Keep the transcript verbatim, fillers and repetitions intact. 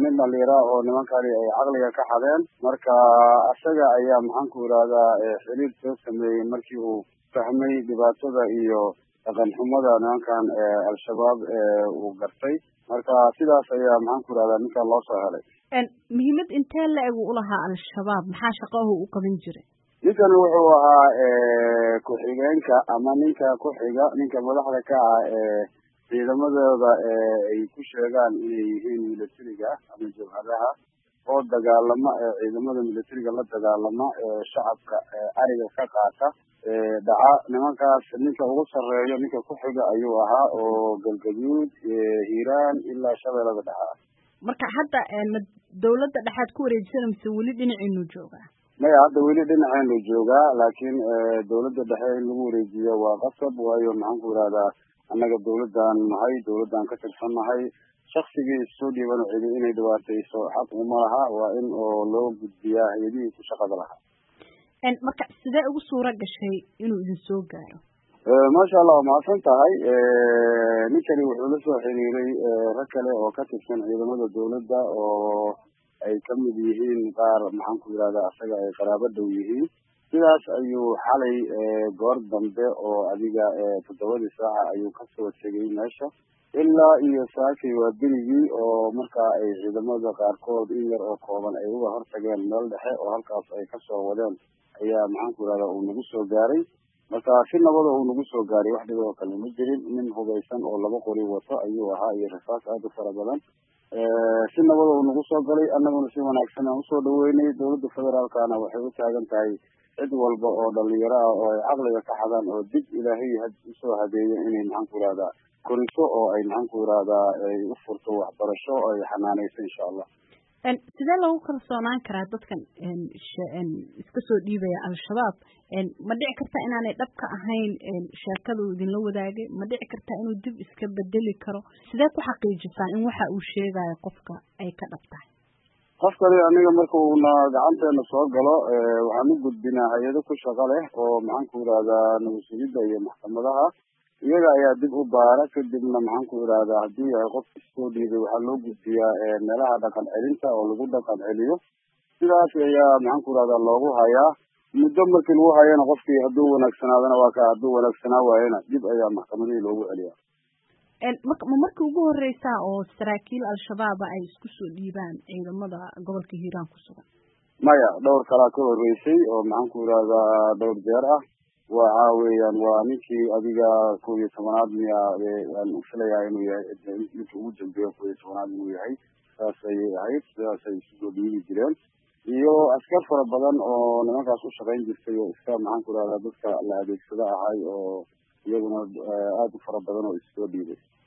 nin dhalinyaro oo nimankani ay caqliga ka xadeen marka asaga ayaa maxaan ku yidhahdaa xiriir soo sameeyey markii uu fahmay dhibaatada iyo dhaqan xumada nimankan al-shabaab uu gartay marka sidaas ayaa maxaan ku yidhahdaa ninkan loo soo helay muhiimad intee la-eg u lahaa al-shabaab maxaa shaqahu u qaban jiray ninkan wuxuu ahaa ku-xigeenka ama ninka ku-xiga ninka madaxda ka ah ee ciidamadooda ay ku sheegaan inay yihiin militariga ama jabhadaha oo dagaalama ciidamada militariga la dagaalama shacabka ariga ka qaata dhaca nimankaas ninka ugu sarreeyo ninka ku-xiga ayuu ahaa oo galgaduud hiiraan ilaa shabeellada dhexe marka hadda dawladda dhexaad ku wareejisana mise weli dhinaciinu joogaa maya hadda weli dhinaceenu joogaa laakiin dawladda dhexe in lagu wareejiyo waa qasab waayo maxaan ku yidhahdaa annaga dawladdan nahay dawladdan ka tirsan nahay shaksigii issoo dhiiban cidi inay dhibaatayso xaq uma laha waa in oo loo gudbiyaa hay-adihii ku shaqada lahaa marka sidee ugu suura gashay inuu idin soo gaaro maasha allah waa mahadsan tahay ninkani wuxuu la soo xiriiray rag kale oo ka tirsan ciidamada dawladda oo ay kamid yihiin qaar maxaan ku yidhahdaa asaga ay qaraabo dhow yihiin sidaas ayuu xalay goor dambe oo adiga toddobadii saaca ayuu kasoo tegay meesha ilaa iyo saakay waa berigii oo markaa ay ciidamada qaarkood in yar oo kooban ay uga hortageen meel dhexe oo halkaas ay kasoo wadeen ayaa maxaan ku yidhahdaa uu nagu soo gaaray marka si nabada uu nagu soo gaaray wax dhiba oo kale ma jirin nin hubaysan oo laba qori wato ayuu ahaa iyo rasaas aada u fara badan si nabada uu nagu soo galay annaguna si wanaagsan aan usoo dhaweynay dawladda federaalkana waxay u taagan tahay cid walba oo dhalinyaro ah oo ay caqliga ka xadaan oo dib ilaahay usoo hadeeyo inay maxaan ku yidhahdaa koriso oo ay maxaan ku yidhahdaa ay u furto waxbarasho oo ay xanaaneyso insha allah sidee lagu kalsoonaan karaa dadkan iska soo dhiibaya al-shabaab ma dhici karta inaanay dhabka ahayn sheekadu idinla wadaagay ma dhici karta inuu dib iska bedeli karo sidee ku xaqiijisaan in waxa uu sheegayo qofka ay ka dhab tahay qofkani aniga marka uuna gacanteena soo galo waxaan u gudbinaa hay-ado ku shaqo leh oo maxaan ku yidhahdaa nabadsugidda iyo maxkamadaha iyaga ayaa dib u baara kadibna maxaan ku yidhahdaa haddii yahay qofka soo dhiibay waxaa loo gudbiyaa meelaha dhaqan celinta oo lagu dhaqan celiyo sidaas ayaa maxaan ku yidhahdaa loogu hayaa muddo markii lagu hayana qofkii hadduu wanaagsanaadana waa ka hadduu wanaagsanaa waayana dib ayaa maxkamadihii loogu celiyaa ma markii ugu horeysaa oo saraakiil al-shabaaba ay isku soo dhiibaan ciidamada gobolka hiiraan ku sugan maya dhowr kalaa ka horeysay oo maxaan ku yidhahdaa dhowr jeer ah waxa weeyaan waa ninkii adiga kow iyo tobanaad miya waan filayaa inuu yahay ninka ugu dambeeya kow iyo tobanaad inuu yahay saas ayay ahayd sidaas ay isu soo dhiibi jireen iyo askar fara badan oo nimankaas u shaqayn jirtay oo iska maxaan ku yidhahdaa dadka la adeegsada ahay oo iyaguna aada u fara badan oo issoo dhiibay